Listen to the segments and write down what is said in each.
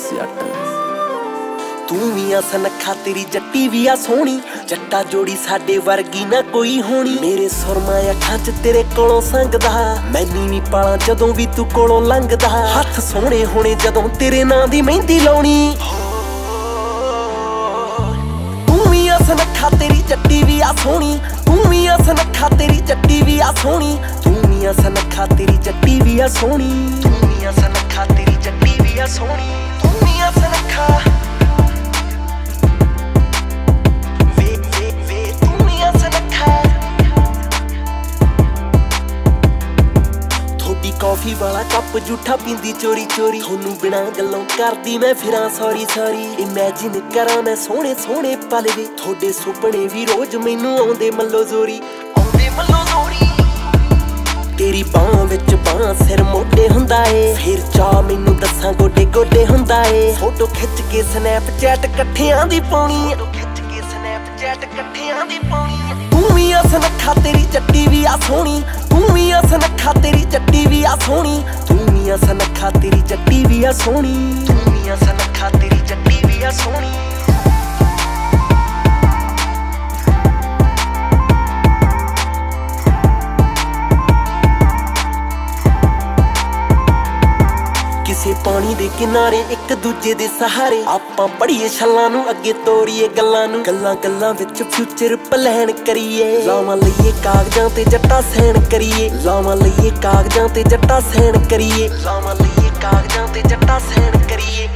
जट तू भी आ सनखा तेरी जट्टी भी आ सोहनी जट्टा जोड़ी साडे वर्गी ना कोई होनी मेरे सुरमा अखां च तेरे कोलों संगदा मैनू नी पाला जदों भी तू कोलों लंघदा हत्थ सोहणे होणे जदों तेरे नां दी मेहंदी लाउणी तू भी आ सनखा तेरी जट्टी भी आ सोहनी तू भी आ सनखा तेरी जट्टी भी आ सोहनी तू भी आ सनखा तेरी जट्टी भी आ सोहनी तू भी आ सनखा तेरी जट्टी भी आ सोहनी तू भी आ सनखा कॉफी वाला कप जूठा पींदी चोरी चोरी थोनू बिना गल्लों करदी मैं फिरां सॉरी सॉरी इमेजिन करा मैं सोहणे सोहणे पल वे थोड़े सुपने भी रोज मैनू आउंदे मल्लो जोरी तेरी बांह विच बांह सिर मोढे हुंदा ए फिर चा मैनू दस्सां गोडे गोडे हुंदा ए फोटो खिच के स्नैपचैट कट्ठियां दी पाउणी तू भी आ सनखा तेरी जट्टी भी आ सोहनी तू भी आ सनखा तेरी जट्टी भी आ सोहनी तू भी आ सनखा तेरी जट्टी भी आ सोहनी तू भी आ सनखा तेरी जट्टी भी आ सोहनी किसे पानी दे किनारे एक दूजे दे सहारे आपां पढ़ीए छल्लां नूं अगे तोरीए गल्लां नूं गल्लां गल्लां विच फ्यूचर प्लान करिए लावां लईए कागजां ते जट्टा सैन करिए लावां लईए कागजां ते जट्टा सैन करिए लावां लईए कागजां ते जट्टा सैन करिए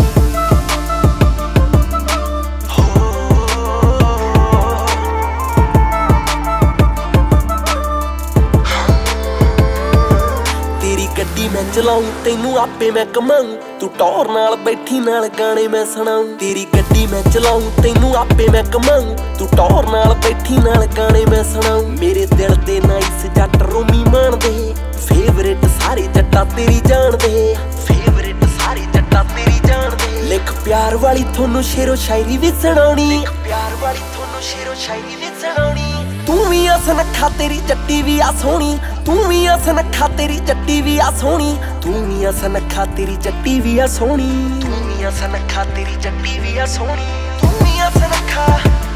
गड्डी मैं चलाऊं तेनू आपे मैं कमाऊं तू टौर नाल बैठी नाल गाने मैं सुनाऊं तेरी गड्डी मैं चलाऊं तेनू आपे मैं कमाऊं तू टौर नाल बैठी नाल गाने मैं सुनाऊं मेरे दिल दे नाइस जट रोमी मानदे फेवरेट सारे जट्टा तेरी जानदे फेवरेट सारे जट्टा तेरी जानदे लिख प्यार वाली थोनू शेरो शायरी भी सुणाउणी प्यार वाली थोनू शेरो शायरी भी सुणाउणी तू भी आ सनखा तेरी जट्टी भी आ सोहनी तू भी आ सनखा तेरी जट्टी भी आ सोहनी तू भी आ सनखा तेरी जट्टी भी आ सोहनी तू भी आ सनखा तेरी जट्टी भी आ सोहनी तू भी आ सनखा